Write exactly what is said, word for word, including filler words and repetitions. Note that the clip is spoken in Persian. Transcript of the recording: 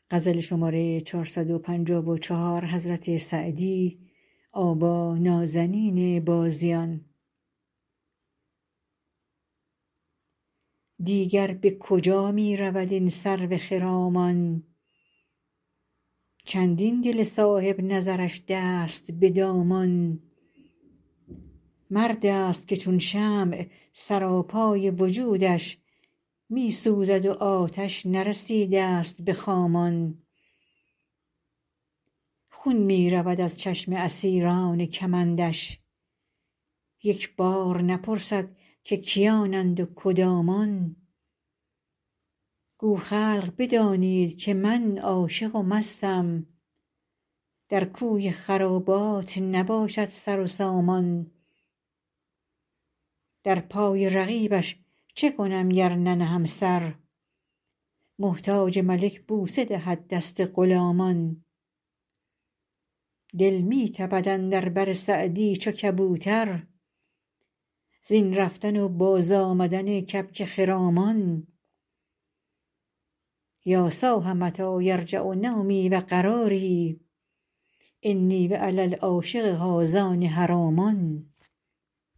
دیگر به کجا می رود این سرو خرامان چندین دل صاحب نظرش دست به دامان مردست که چون شمع سراپای وجودش می سوزد و آتش نرسیدست به خامان خون می رود از چشم اسیران کمندش یک بار نپرسد که کیانند و کدامان گو خلق بدانید که من عاشق و مستم در کوی خرابات نباشد سر و سامان در پای رقیبش چه کنم گر ننهم سر محتاج ملک بوسه دهد دست غلامان دل می تپد اندر بر سعدی چو کبوتر زین رفتن و بازآمدن کبک خرامان یا صاح متی یرجع نومی و قراری إني وعلی العاشق هذان حرامان